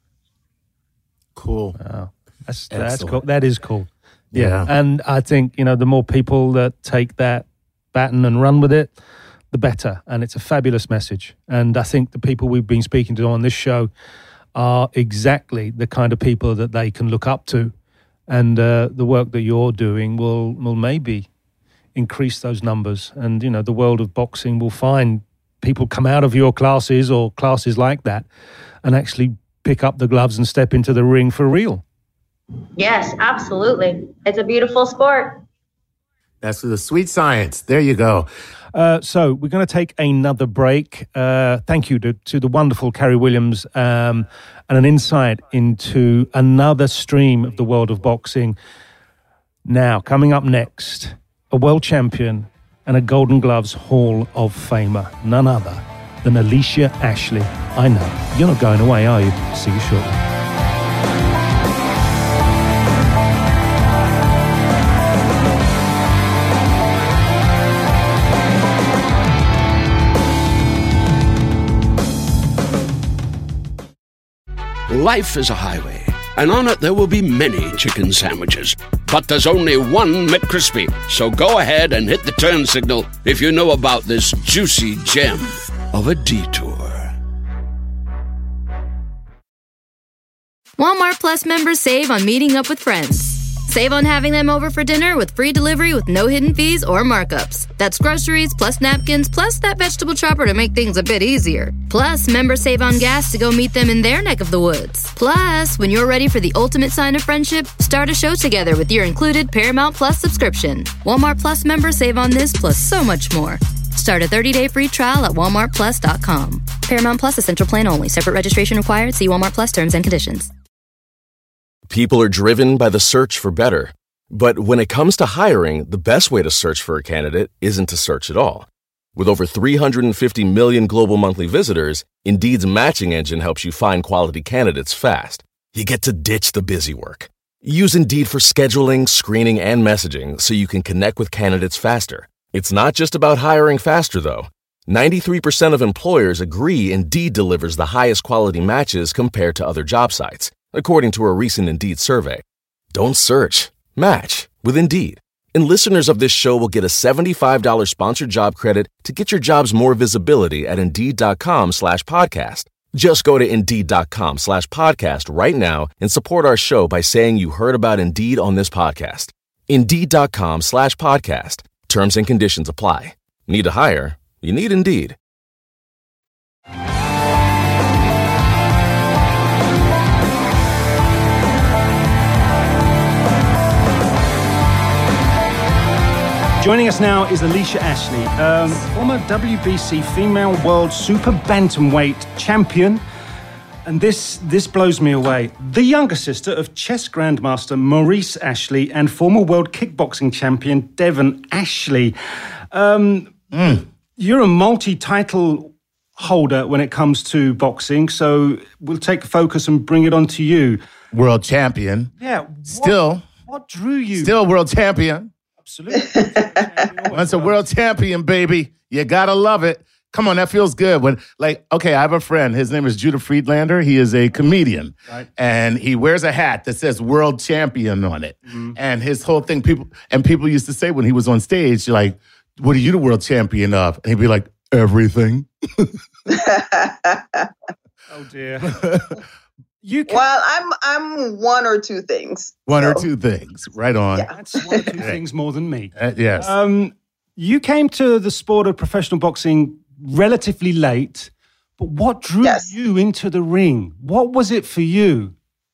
Cool. Wow. That's cool. That is cool. Yeah. And I think, you know, the more people that take that baton and run with it, the better. And it's a fabulous message. And I think the people we've been speaking to on this show are exactly the kind of people that they can look up to. And the work that you're doing will maybe increase those numbers. And, you know, the world of boxing will find people come out of your classes or classes like that and actually pick up the gloves and step into the ring for real. Yes, absolutely. It's a beautiful sport. That's the sweet science. There you go. So we're going to take another break. Thank you to the wonderful Carrie Williams and an insight into another stream of the world of boxing. Now, coming up next, a world champion and a Golden Gloves Hall of Famer, none other than Alicia Ashley. I know, you're not going away, are you? See you shortly. Life is a highway, and on it there will be many chicken sandwiches. But there's only one McCrispy. So go ahead and hit the turn signal if you know about this juicy gem of a detour. Walmart Plus members save on meeting up with friends. Save on having them over for dinner with free delivery with no hidden fees or markups. That's groceries plus napkins plus that vegetable chopper to make things a bit easier. Plus, members save on gas to go meet them in their neck of the woods. Plus, when you're ready for the ultimate sign of friendship, start a show together with your included Paramount Plus subscription. Walmart Plus members save on this plus so much more. Start a 30-day free trial at walmartplus.com. Paramount Plus Essential Plan only. Separate registration required. See Walmart Plus terms and conditions. People are driven by the search for better. But when it comes to hiring, the best way to search for a candidate isn't to search at all. With over 350 million global monthly visitors, Indeed's matching engine helps you find quality candidates fast. You get to ditch the busy work. Use Indeed for scheduling, screening, and messaging so you can connect with candidates faster. It's not just about hiring faster, though. 93% of employers agree Indeed delivers the highest quality matches compared to other job sites, according to a recent Indeed survey. Don't search. Match with Indeed. And listeners of this show will get a $75 sponsored job credit to get your jobs more visibility at Indeed.com/podcast. Just go to Indeed.com/podcast right now and support our show by saying you heard about Indeed on this podcast. Indeed.com/podcast. Terms and conditions apply. Need to hire? You need Indeed. Joining us now is Alicia Ashley, former WBC Female World Super Bantamweight Champion. And this blows me away. The younger sister of chess grandmaster Maurice Ashley and former world kickboxing champion Devon Ashley. You're a multi-title holder when it comes to boxing, so we'll take focus and bring it on to you. World champion. Yeah. What drew you? Still world champion. Absolutely. Once a world champion, baby. You gotta love it. Come on, that feels good. I have a friend. His name is Judah Friedlander. He is a comedian. Right. And he wears a hat that says world champion on it. Mm-hmm. And his whole thing, people used to say when he was on stage, like, what are you the world champion of? And he'd be like, everything. Oh, dear. Well, I'm one or two things. One or two things. Right on. Yeah. That's one or two things more than me. Yes. You came to the sport of professional boxing relatively late, but what drew you into the ring? What was it for you?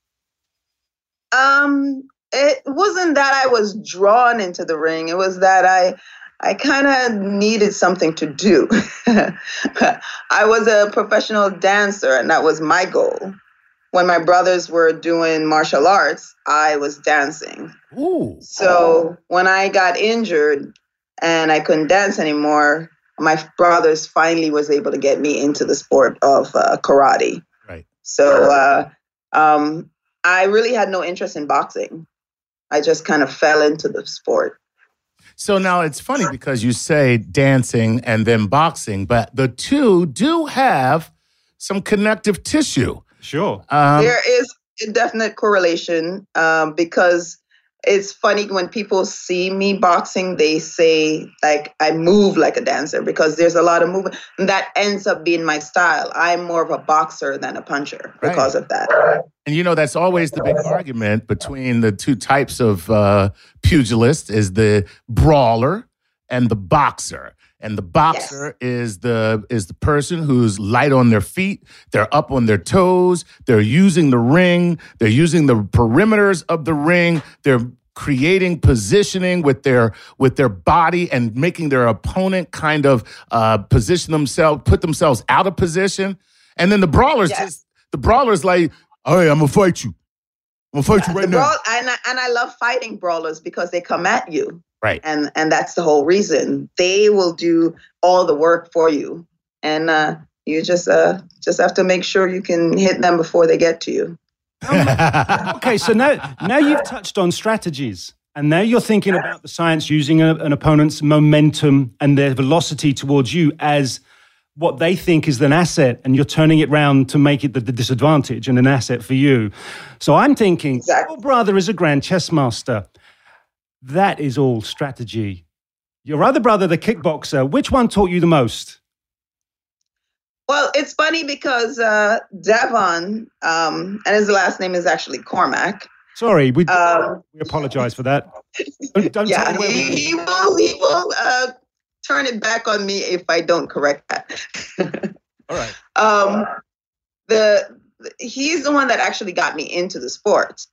It wasn't that I was drawn into the ring. It was that I kind of needed something to do. I was a professional dancer, and that was my goal. When my brothers were doing martial arts, I was dancing. Ooh. So when I got injured and I couldn't dance anymore, my brothers finally was able to get me into the sport of karate. Right. So I really had no interest in boxing. I just kind of fell into the sport. So now it's funny because you say dancing and then boxing, but the two do have some connective tissue. Sure. There is a definite correlation because it's funny when people see me boxing, they say like I move like a dancer because there's a lot of movement. And that ends up being my style. I'm more of a boxer than a puncher because of that. And that's always the big argument between the two types of pugilists is the brawler and the boxer. And the boxer is the person who's light on their feet. They're up on their toes. They're using the ring. They're using the perimeters of the ring. They're creating positioning with their body and making their opponent kind of put themselves out of position. And then the brawler's like, all right, I'm gonna fight you. I'm gonna fight you right now. And I love fighting brawlers because they come at you. Right. And that's the whole reason. They will do all the work for you. And you just have to make sure you can hit them before they get to you. Okay, so now you've touched on strategies. And now you're thinking about the science using an opponent's momentum and their velocity towards you as what they think is an asset, and you're turning it around to make it the disadvantage and an asset for you. So I'm thinking, your brother is a grand chess master. That is all strategy. Your other brother, the kickboxer, which one taught you the most? Well, it's funny because Devon, and his last name is actually Cormac, Sorry, we apologize for that. Don't yeah, tell me he will turn it back on me if I don't correct that. All right. He's the one that actually got me into the sport.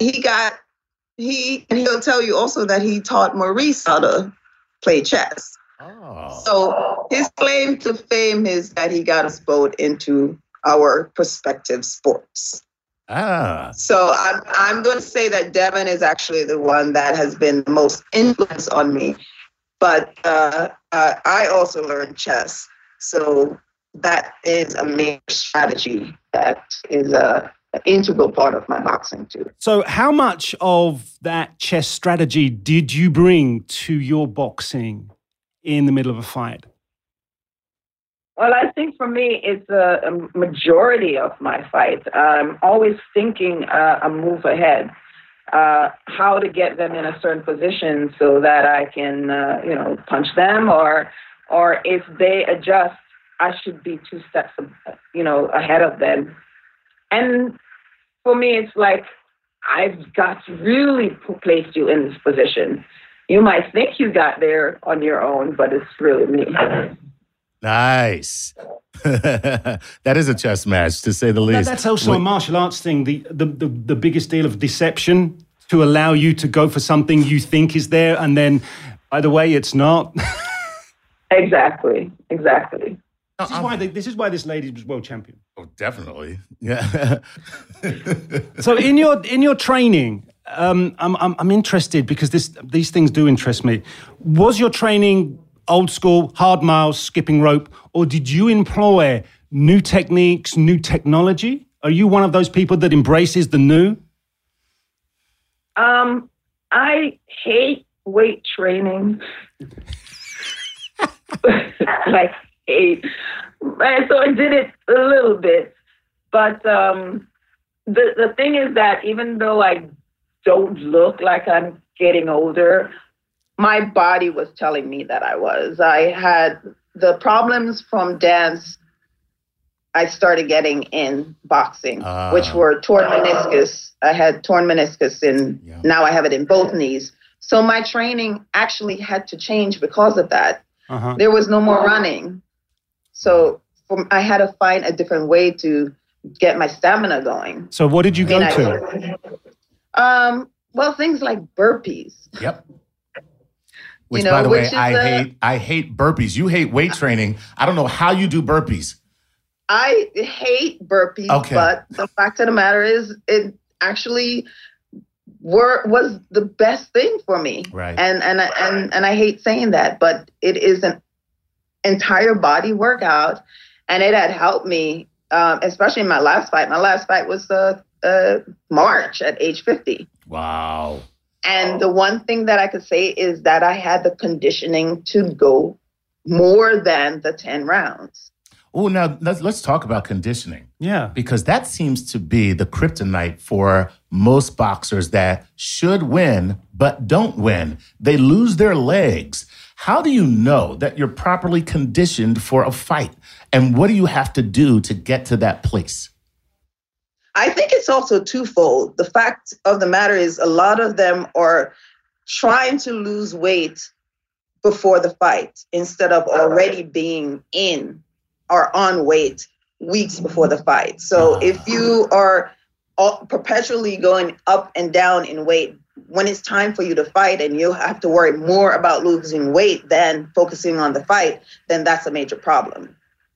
He'll tell you also that he taught Maurice how to play chess. Oh. So his claim to fame is that he got us both into our prospective sports. So I'm going to say that Devin is actually the one that has been the most influence on me. But I also learned chess. So that is a major strategy that is an integral part of my boxing too. So how much of that chess strategy did you bring to your boxing in the middle of a fight? Well, I think for me, it's a majority of my fights. I'm always thinking a move ahead, how to get them in a certain position so that I can, punch them, or if they adjust, I should be 2 steps, ahead of them. And for me, it's like I've got to really place you in this position. You might think you got there on your own, but it's really me. Nice. That is a chess match, to say the least. That's also a martial arts thing, the biggest deal of deception, to allow you to go for something you think is there, and then, by the way, it's not. Exactly. This is why this lady was world champion. Oh, definitely. Yeah. So in your training, I'm interested because these things do interest me. Was your training old school, hard miles, skipping rope, or did you employ new techniques, new technology? Are you one of those people that embraces the new? I hate weight training. Like hate. So I did it a little bit. But the thing is that even though I don't look like I'm getting older, my body was telling me that I was. I had the problems from dance I started getting in boxing, which were torn meniscus. I had torn meniscus now I have it in both knees. So my training actually had to change because of that. There was no more running. So I had to find a different way to get my stamina going. So what did you go to? Well, things like burpees. Yep. Which, by the way, I hate burpees. You hate weight training. I don't know how you do burpees. I hate burpees, but the fact of the matter is it actually was the best thing for me. Right. And I hate saying that, but it is an entire body workout, and it had helped me, especially in my last fight. My last fight was March at age 50. Wow. And the one thing that I could say is that I had the conditioning to go more than the 10 rounds. Oh, now let's talk about conditioning. Yeah. Because that seems to be the kryptonite for most boxers that should win, but don't win. They lose their legs. How do you know that you're properly conditioned for a fight? And what do you have to do to get to that place? I think it's also twofold. The fact of the matter is a lot of them are trying to lose weight before the fight instead of already being in or on weight weeks before the fight. So if you are perpetually going up and down in weight, when it's time for you to fight and you have to worry more about losing weight than focusing on the fight, then that's a major problem.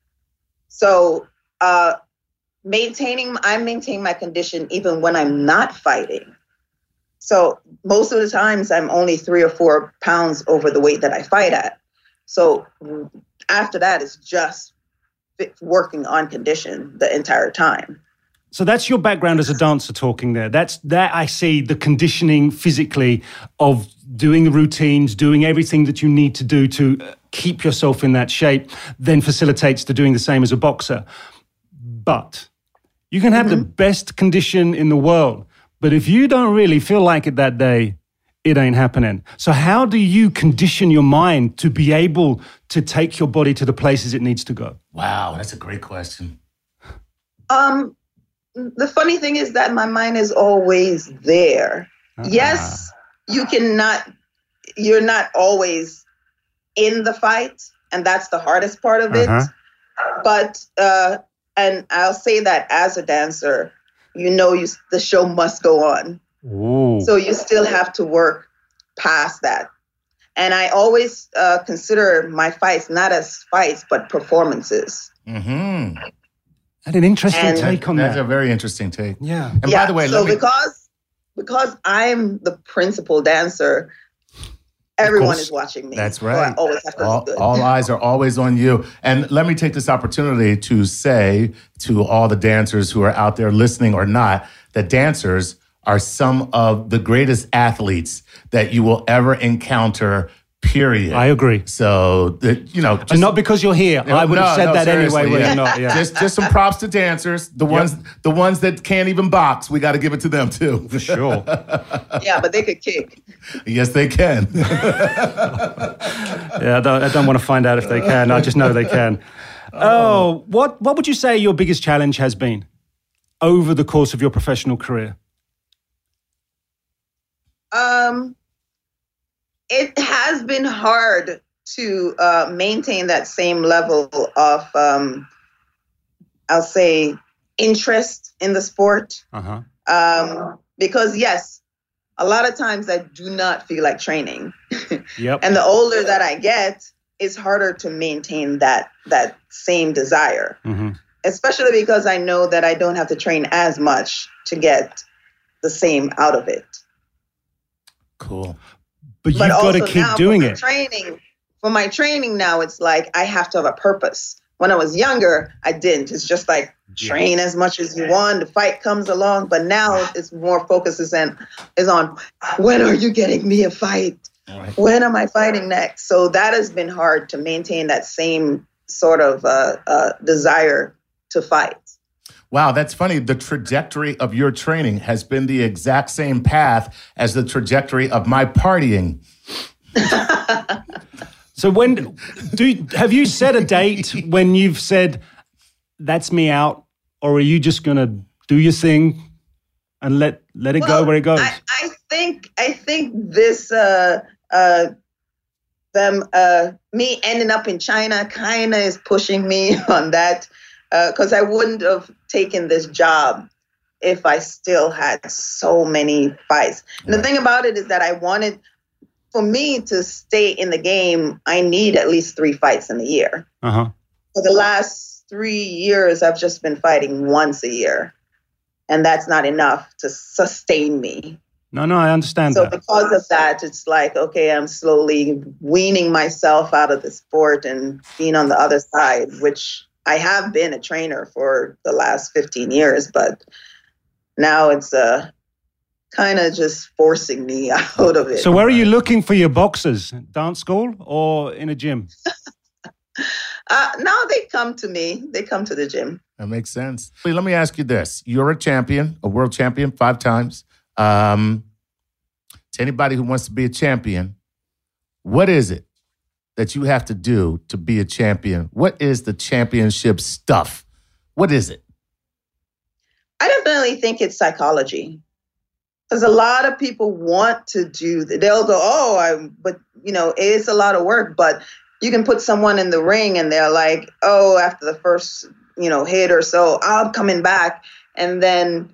So I maintain my condition even when I'm not fighting. So most of the times I'm only 3 or 4 pounds over the weight that I fight at. So after that, it's just working on condition the entire time. So that's your background as a dancer talking there. That I see the conditioning physically of doing the routines, doing everything that you need to do to keep yourself in that shape, then facilitates to doing the same as a boxer. But you can have the best condition in the world, but if you don't really feel like it that day, it ain't happening. So how do you condition your mind to be able to take your body to the places it needs to go? Wow, that's a great question. the funny thing is that my mind is always there. Yes, you're not always in the fight, and that's the hardest part of it. But, and I'll say that as a dancer, the show must go on. Ooh. So you still have to work past that. And I always consider my fights not as fights, but performances. Mm-hmm. And an interesting take on that. That's a very interesting take. Yeah. And by the way, because I'm the principal dancer, everyone is watching me. That's right. So I always have to look good. All eyes are always on you. And let me take this opportunity to say to all the dancers who are out there listening or not, that dancers are some of the greatest athletes that you will ever encounter, period. I agree. So, and not because you're here. I would have said that anyway. Yeah. You're not, yeah. Just some props to dancers. The ones that can't even box, we got to give it to them too. For sure. Yeah, but they could kick. Yes, they can. Yeah, I don't want to find out if they can. I just know they can. What would you say your biggest challenge has been over the course of your professional career? It has been hard to maintain that same level of, I'll say, interest in the sport. Because yes, a lot of times I do not feel like training. Yep. And the older that I get, it's harder to maintain that same desire. Mm-hmm. Especially because I know that I don't have to train as much to get the same out of it. Cool. But you've got to keep doing it. For my training now, it's like I have to have a purpose. When I was younger, I didn't. It's just like train as much as you want. The fight comes along. But now it's more focus is on when are you getting me a fight? Right. When am I fighting next? So that has been hard to maintain that same sort of desire to fight. Wow, that's funny. The trajectory of your training has been the exact same path as the trajectory of my partying. So have you set a date when you've said, that's me out, or are you just going to do your thing and let it go where it goes? I think this me ending up in China kind of is pushing me on that. Because I wouldn't have taken this job if I still had so many fights. And the thing about it is that for me to stay in the game, I need at least 3 fights in a year. For the last 3 years, I've just been fighting once a year. And that's not enough to sustain me. No, I understand that. So because of that, it's like, okay, I'm slowly weaning myself out of the sport and being on the other side, which I have been a trainer for the last 15 years, but now it's kind of just forcing me out of it. So where are you looking for your boxers? Dance school or in a gym? Now they come to me. They come to the gym. That makes sense. Let me ask you this. You're a champion, a world champion 5 times. To anybody who wants to be a champion, what is it that you have to do to be a champion? What is the championship stuff? What is it? I definitely think it's psychology. Because a lot of people want to do that. They'll go, but it's a lot of work. But you can put someone in the ring and they're like, after the first, hit or so, I'm coming back. And then,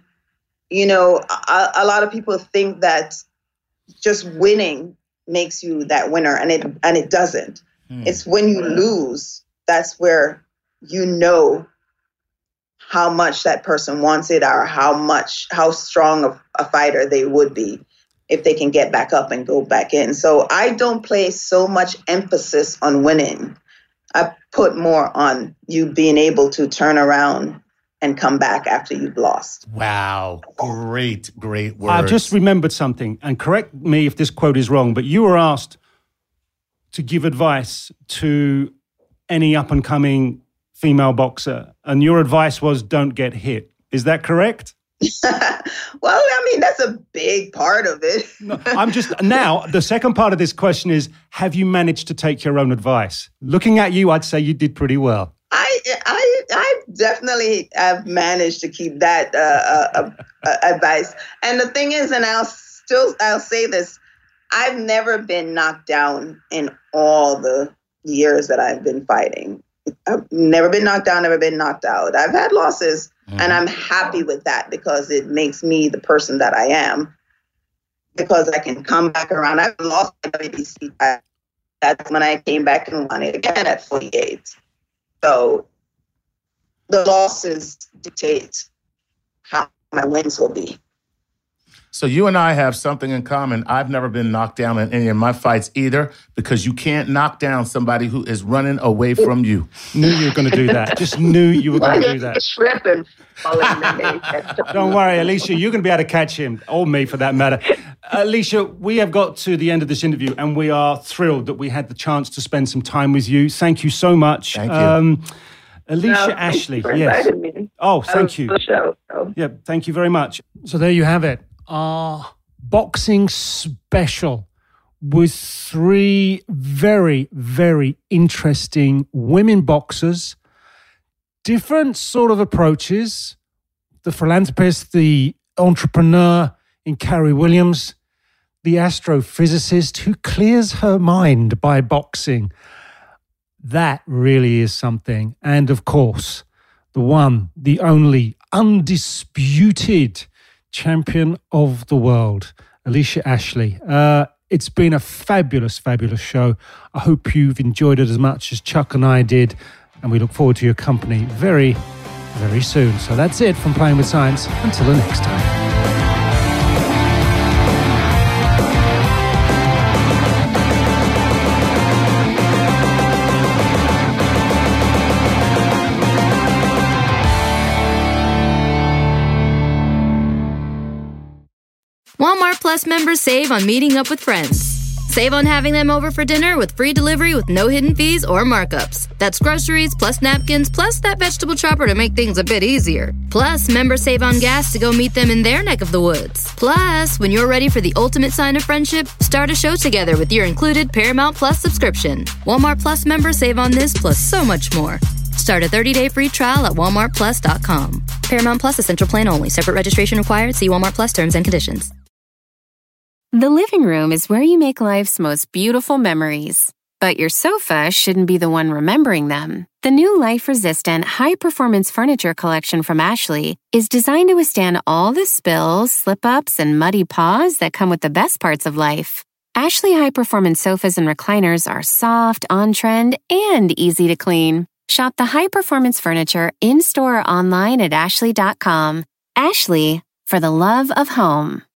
a lot of people think that just winning makes you that winner, and it doesn't. It's when you lose, that's where how much that person wants it, or how strong a fighter they would be if they can get back up and go back in. So I don't place so much emphasis on winning. I put more on you being able to turn around and come back after you've lost. Wow. Great words. I've just remembered something, and correct me if this quote is wrong, but you were asked to give advice to any up-and-coming female boxer, and your advice was don't get hit. Is that correct? Well, I mean, that's a big part of it. No, now, the second part of this question is, have you managed to take your own advice? Looking at you, I'd say you did pretty well. I definitely have managed to keep that advice. And the thing is, and I'll say this, I've never been knocked down in all the years that I've been fighting. I've never been knocked down, never been knocked out. I've had losses, and I'm happy with that because it makes me the person that I am, because I can come back around. I've lost my WBC. That's when I came back and won it again at 48. So the losses dictate how my wins will be. So you and I have something in common. I've never been knocked down in any of my fights either, because you can't knock down somebody who is running away from you. Knew you were going to do that. Just knew you were going to do that. Tripping. Don't worry, Alicia. You're going to be able to catch him, or me for that matter. Alicia, we have got to the end of this interview, and we are thrilled that we had the chance to spend some time with you. Thank you so much. Thank you. Alicia Ashley. Yes. Me. Oh, thank you. Show, so. Yeah, thank you very much. So there you have it. Our boxing special with 3 very, very interesting women boxers. Different sort of approaches. The philanthropist, the entrepreneur in Carrie Williams, the astrophysicist who clears her mind by boxing. That really is something. And of course, the one, the only, undisputed champion of the world, Alicia Ashley. It's been a fabulous, fabulous show. I hope you've enjoyed it as much as Chuck and I did, and we look forward to your company very, very soon. So that's it from Playing with Science. Until the next time. Walmart Plus members save on meeting up with friends. Save on having them over for dinner with free delivery with no hidden fees or markups. That's groceries, plus napkins, plus that vegetable chopper to make things a bit easier. Plus, members save on gas to go meet them in their neck of the woods. Plus, when you're ready for the ultimate sign of friendship, start a show together with your included Paramount Plus subscription. Walmart Plus members save on this plus so much more. Start a 30-day free trial at walmartplus.com. Paramount Plus Essential Plan only. Separate registration required. See Walmart Plus terms and conditions. The living room is where you make life's most beautiful memories. But your sofa shouldn't be the one remembering them. The new life-resistant, high-performance furniture collection from Ashley is designed to withstand all the spills, slip-ups, and muddy paws that come with the best parts of life. Ashley high-performance sofas and recliners are soft, on-trend, and easy to clean. Shop the high-performance furniture in-store or online at ashley.com. Ashley, for the love of home.